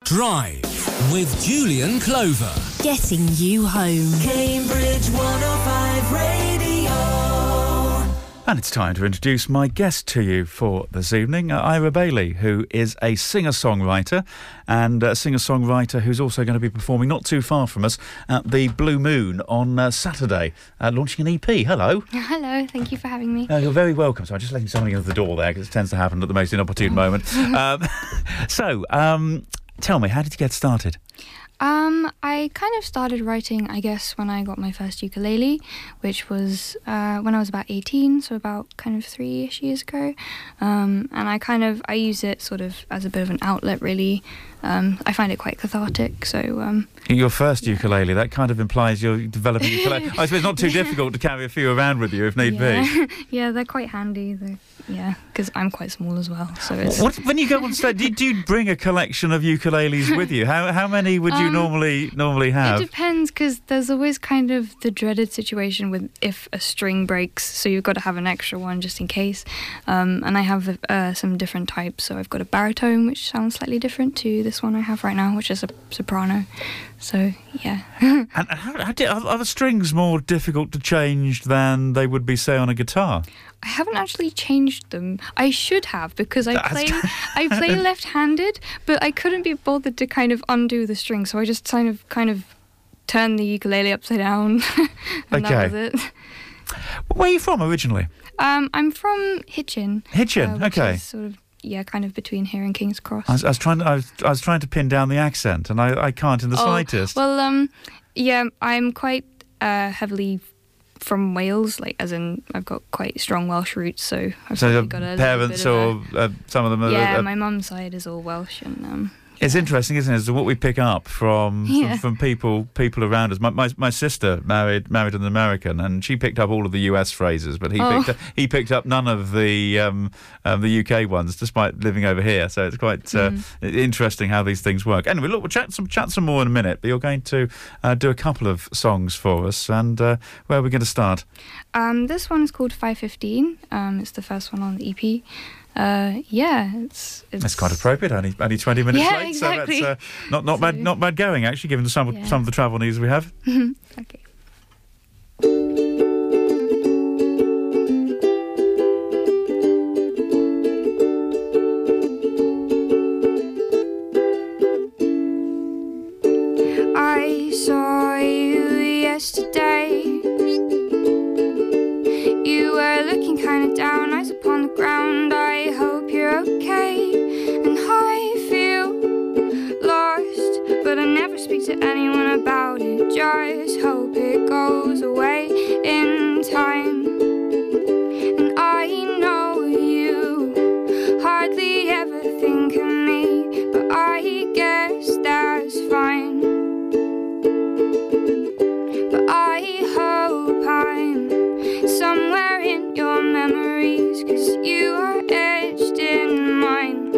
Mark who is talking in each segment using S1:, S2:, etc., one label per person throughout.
S1: Drive with Julian Clover.
S2: Getting you home.
S3: Cambridge 105 Radio.
S4: And it's time to introduce my guest to you for this evening, Ira Bailey, who is a singer-songwriter and a singer-songwriter who's also going to be performing not too far from us at the Blue Moon on Saturday, launching an EP. Hello.
S5: Hello, thank you for having me.
S4: You're very welcome. So I'm just letting somebody into the door there because it tends to happen at the most inopportune moment. Tell me, how did you get started?
S5: I kind of started writing, I guess, when I got my first ukulele, which was when I was about 18, so about kind of 3-ish years ago. And I use it sort of as a bit of an outlet, really. I find it quite cathartic, so...
S4: Your first ukulele, that kind of implies you're developing ukulele. I suppose it's not too difficult to carry a few around with you if need be.
S5: Yeah, they're quite handy, though. Yeah, because I'm quite small as well, so it's...
S4: When you go on stage, do you bring a collection of ukuleles with you? How many would you normally have?
S5: It depends, because there's always kind of the dreaded situation with if a string breaks, so you've got to have an extra one just in case. And I have some different types, so I've got a baritone, which sounds slightly different to this one I have right now, which is a soprano. So, yeah.
S4: And are the strings more difficult to change than they would be, say, on a guitar?
S5: I haven't actually changed them. I should have, because I play left-handed, but I couldn't be bothered to kind of undo the string, so I just kind of turned the ukulele upside down, and that was it.
S4: Where are you from originally?
S5: I'm from Hitchin.
S4: Hitchin, okay.
S5: Is sort of, yeah, kind of between here and King's Cross.
S4: I was trying to pin down the accent, and I can't in the slightest.
S5: Well, yeah, I'm quite heavily from Wales, like as in I've got quite strong Welsh roots, so I've got a
S4: parents or some of them are...
S5: Yeah, my mum's side is all Welsh, and
S4: it's interesting, isn't it, as to what we pick up from people around us. My sister married an American, and she picked up all of the US phrases, but he picked up none of the UK ones, despite living over here. So it's quite interesting how these things work. Anyway, look, we'll chat some more in a minute, but you're going to do a couple of songs for us, and where are we going to start?
S5: This one is called 515. It's the first one on the EP. It's
S4: quite appropriate. Only 20 minutes late,
S5: exactly.
S4: So that's not bad going, actually, given some of the travel needs we have.
S5: Okay. I saw you yesterday. You were looking kind of down, eyes upon the ground. I hope you're okay. And I feel lost, but I never speak to anyone about it. Just hope it goes away in time. And I know you hardly ever think of me, but I guess that's fine. But I hope I'm somewhere in your memories, 'cause you are etched in mine.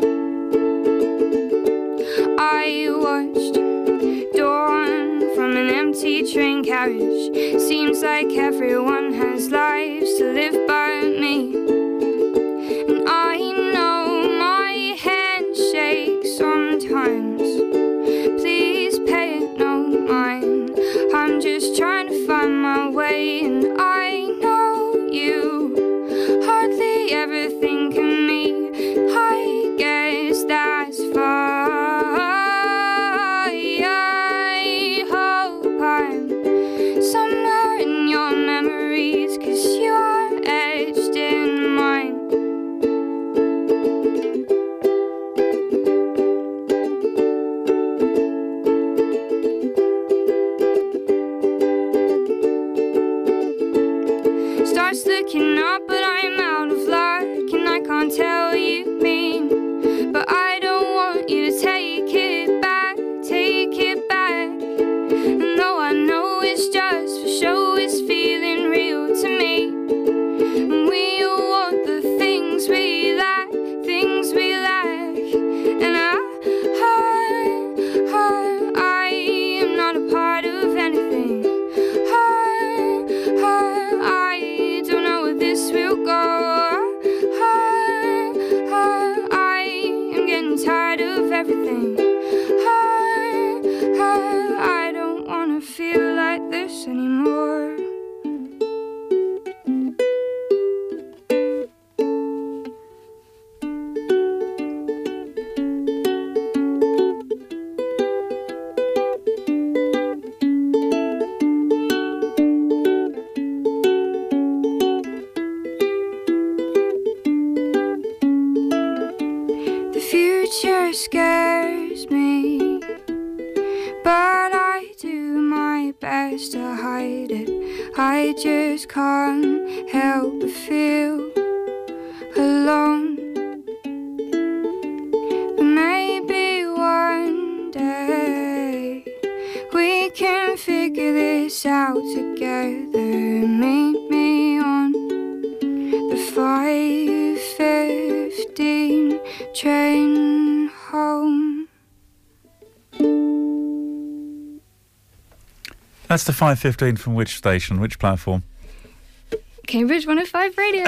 S5: I watched dawn from an empty train carriage. Seems like everyone has lives to live but me. And I know my hand shakes sometimes. Please pay it no mind. I'm just trying to find my way, and I know you hardly ever think of me. I guess that's fine. I hope I'm somewhere in your memories, 'cause you're etched in mine. scares me, but I do my best to hide it. I just can't help but feel alone. But maybe one day we can figure this out together. Meet me on the 5:15 train home.
S4: That's the 5:15 from which station, which platform?
S5: Cambridge 105 Radio.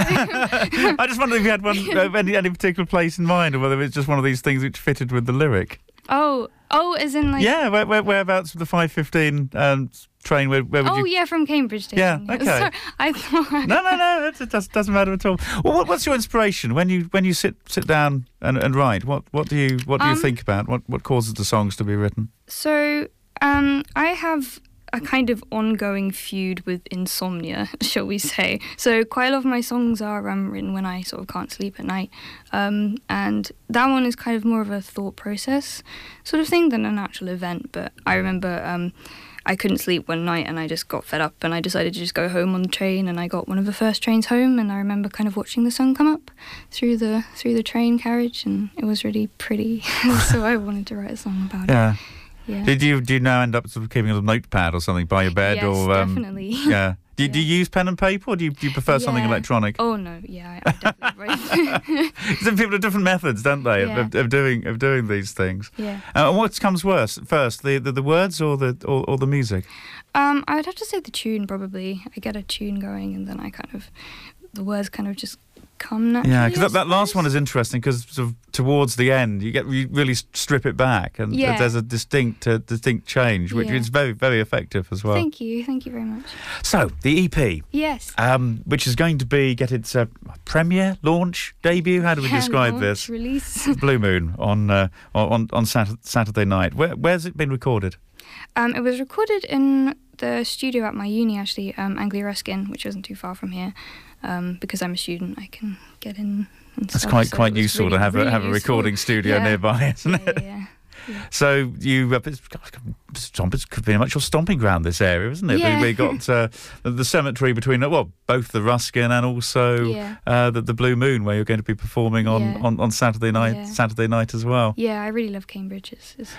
S4: I just wondered if you had one any particular place in mind, or whether it's just one of these things which fitted with the lyric.
S5: Oh, as in like...
S4: Yeah, whereabouts the 5:15 train? Where would you?
S5: Oh, yeah, from Cambridge Station.
S4: Yeah, okay.
S5: Sorry, I thought...
S4: No, it doesn't matter at all. Well, what's your inspiration when you sit down and write? What do you think about? What causes the songs to be written?
S5: So, I have a kind of ongoing feud with insomnia, shall we say. So quite a lot of my songs are written when I sort of can't sleep at night. And that one is kind of more of a thought process sort of thing than an actual event. But I remember I couldn't sleep one night and I just got fed up and I decided to just go home on the train, and I got one of the first trains home, and I remember kind of watching the sun come up through the train carriage, and it was really pretty. So I wanted to write a song about it. Yeah.
S4: Do you now end up sort of keeping a notepad or something by your bed?
S5: Yes,
S4: or
S5: definitely.
S4: Yeah. Do you use pen and paper, or do you prefer something electronic?
S5: Oh no, I definitely write.
S4: Some people have different methods, don't they,
S5: Yeah.
S4: of doing these things.
S5: Yeah.
S4: And what comes first, the words or the music?
S5: I would have to say the tune probably. I get a tune going, and then the words kind of just come naturally.
S4: Yeah, because that last one is interesting, because sort of towards the end you really strip it back, and there's a distinct change, which is very, very effective as well.
S5: Thank you very much.
S4: So the EP,
S5: yes,
S4: which is going to get its premiere, launch, debut. How do we describe this?
S5: Release.
S4: Blue Moon on Saturday night. Where's it been recorded?
S5: It was recorded in the studio at my uni, actually, Anglia Ruskin, which isn't too far from here. Because I'm a student, I can get in and
S4: That's
S5: stuff.
S4: quite useful
S5: really,
S4: to have
S5: really
S4: a recording studio nearby, isn't it?
S5: Yeah.
S4: So it's pretty much your stomping ground, this area, isn't it?
S5: Yeah.
S4: We got the cemetery between both the Ruskin and also the Blue Moon, where you're going to be performing on Saturday night.
S5: Yeah.
S4: Saturday night as well.
S5: Yeah, I really love Cambridge.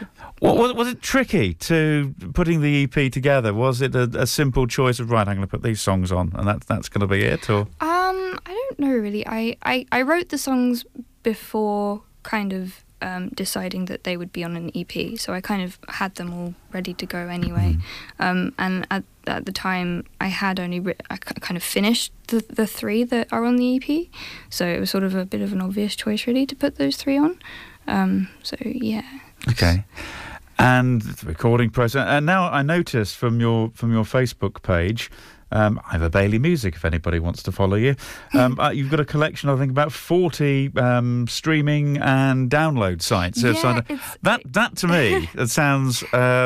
S4: Was it tricky to putting the EP together? Was it a simple choice of I'm going to put these songs on and that's going to be it? Or
S5: I don't know really. I wrote the songs before kind of deciding that they would be on an EP, so I kind of had them all ready to go anyway. And at the time, I had only I kind of finished the three that are on the EP, so it was sort of a bit of an obvious choice really to put those three on. So yeah.
S4: Okay. And the recording process. And now I noticed from your Facebook page. Ivor Bailey Music, if anybody wants to follow you. You've got a collection, I think, about 40 streaming and download sites. That to me, it sounds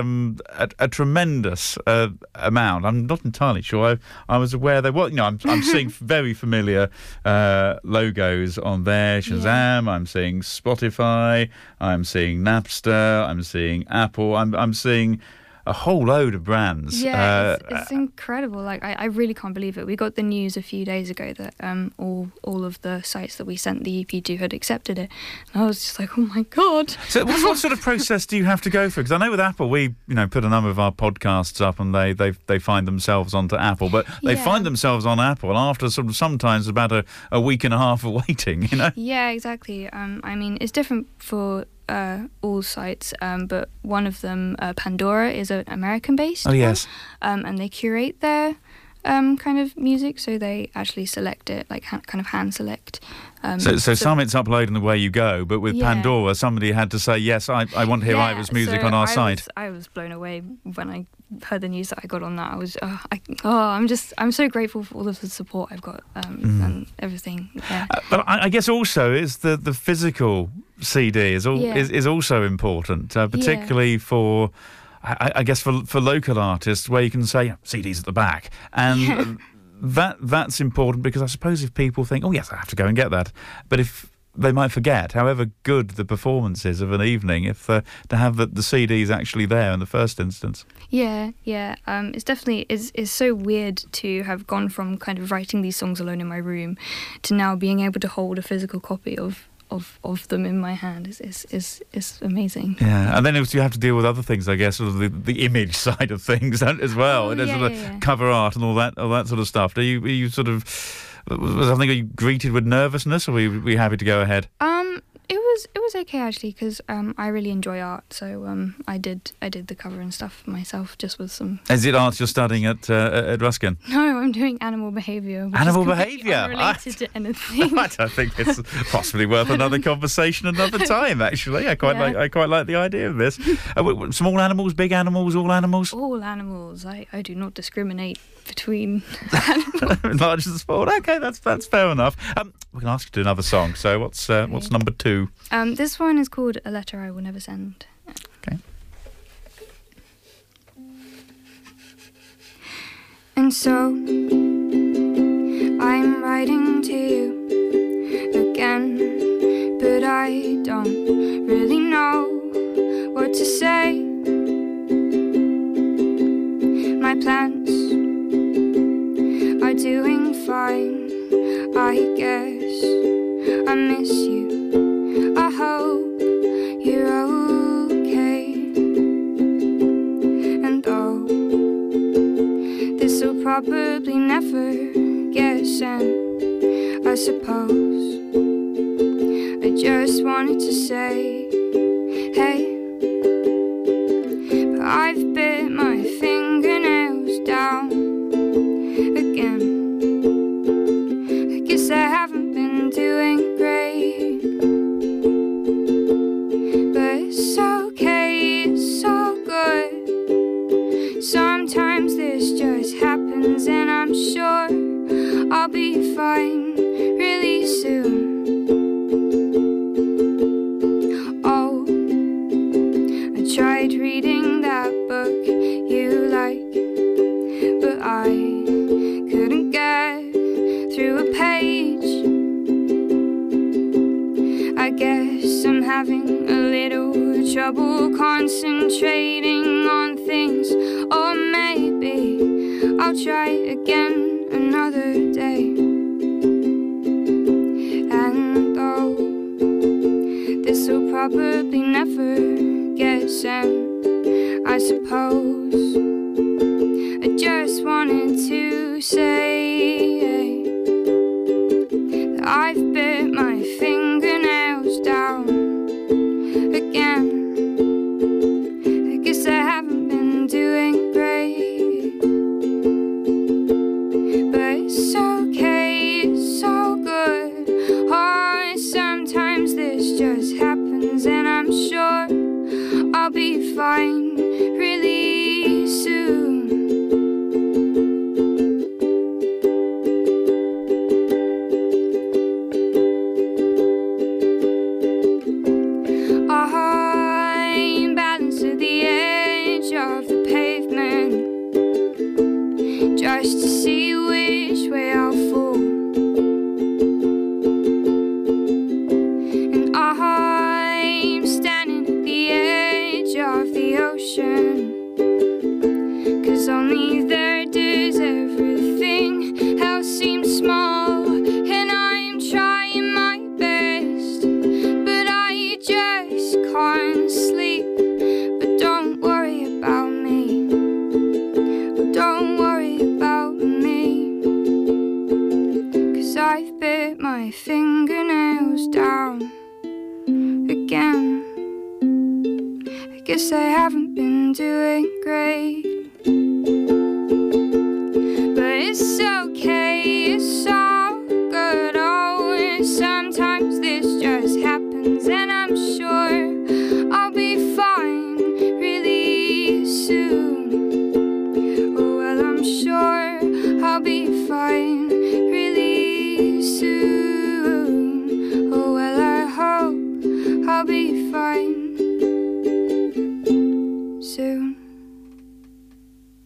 S4: a tremendous amount. I'm not entirely sure. I was aware that I'm seeing very familiar logos on there. Shazam. I'm seeing Spotify. I'm seeing Napster. I'm seeing Apple. I'm seeing a whole load of brands.
S5: Yeah, it's incredible. Like I really can't believe it. We got the news a few days ago that all of the sites that we sent the EP to had accepted it. And I was just like, oh my god.
S4: So what sort of process do you have to go through? Because I know with Apple we put a number of our podcasts up and they find themselves onto Apple, but they find themselves on Apple after sort of sometimes about a week and a half of waiting.
S5: Yeah, exactly. I mean, it's different for all sites, but one of them, Pandora, is an American-based
S4: one. Yes.
S5: And they curate their kind of music, so they actually select it, like kind of hand select.
S4: So some it's uploading the way you go, but with Pandora, somebody had to say, yes, I want to hear Ivor's music on our site.
S5: I was blown away when I heard the news that I got on that. I was, I'm so grateful for all of the support I've got and everything. Yeah.
S4: But I guess also is the physical CD is also important, particularly for. I guess for local artists, where you can say CDs at the back, and that's important because I suppose if people think, oh yes, I have to go and get that, but if they might forget, however good the performance is of an evening, if to have the CDs actually there in the first instance.
S5: Yeah. It's definitely it's so weird to have gone from kind of writing these songs alone in my room to now being able to hold a physical copy of them in my hand. Is amazing.
S4: Yeah, and then you have to deal with other things, I guess, sort of the image side of things as well, and sort of cover art and all that sort of stuff. Are you sort of, was something, are you greeted with nervousness, or were you happy to go ahead?
S5: It was okay actually, because I really enjoy art, so I did the cover and stuff myself, just with some.
S4: Is it art you're studying at Ruskin?
S5: No, I'm doing animal behaviour.
S4: Animal behaviour,
S5: unrelated to anything.
S4: I don't think it's possibly worth another conversation another time. Actually, I quite like the idea of this. Small animals, big animals, all animals.
S5: All animals. I do not discriminate between animals.
S4: Large and small. Okay, that's fair enough. We can ask you to do another song. So what's number 2?
S5: This one is called A Letter I Will Never Send.
S4: Okay.
S5: And so I'm writing to you again, but I don't really know what to say. My plans are doing fine, I guess. I miss you, I hope you're okay. And oh, this'll probably never get sent, I suppose. I just wanted to say, hey, but I've bit my fingernails down again. I guess I haven't been doing great, but it's okay, it's all good. Sometimes this just happens, and I'm sure I'll be fine really soon. Oh, I tried reading that book you like, but I couldn't get through a page. I guess I'm having a little trouble concentrating on things, or maybe I'll try again another day. And oh, this'll probably never get sent, I suppose. I just wanted to say that I've bit my fingernails down again. I guess I haven't been doing great, but it's okay, it's all good. Oh, sometimes this just happens, and I'm sure I'll be fine really soon. I'm balanced at the edge of the pavement, just to see which way I'll fall. And I'm standing at the edge of the ocean, 'cause only there does everything else seem small. And I'm trying my best, but I just can't sleep. But don't worry about me, oh, don't worry about me, 'cause I've bit my fingernails down again. I guess I haven't been doing great, but it's okay, it's all good. Oh, and sometimes this just happens, and I'm sure I'll be fine really soon. Oh, well, I'm sure I'll be fine really soon. Oh, well, I hope I'll be fine soon.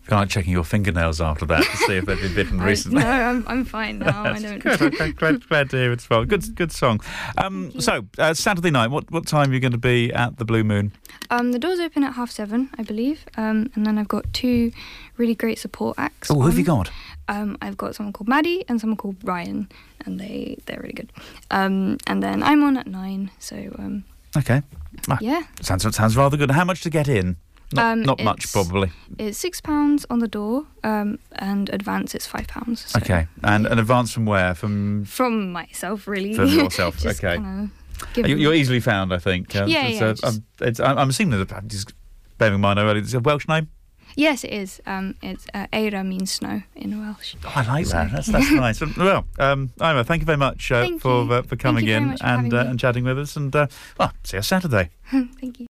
S4: Kind of checking your fingernails after that to see if they've been bitten recently.
S5: No, I'm fine now. I don't.
S4: Good. Okay, glad to hear it's well. Good song. So Saturday night, what time are you going to be at the Blue Moon?
S5: The doors open at 7:30, I believe, and then I've got 2 really great support acts.
S4: Oh, who have you got?
S5: I've got someone called Maddie and someone called Ryan, and they're really good. And then I'm on at 9. So
S4: Okay.
S5: yeah,
S4: Sounds rather good. How much to get in? Not much, probably.
S5: It's £6 on the door, and advance is £5. So.
S4: Okay, and an advance from where? From
S5: myself, really.
S4: From yourself.
S5: Just
S4: Okay.
S5: Kinda
S4: You're easily found, I think.
S5: Yeah.
S4: I'm assuming that. I'm just bearing in mind earlier. It's a Welsh name.
S5: Yes, it is. It's Eira means snow in Welsh.
S4: Oh, I like that. That's nice. Well, Ima, thank you very much for coming in and chatting with us. And see you Saturday.
S5: Thank you.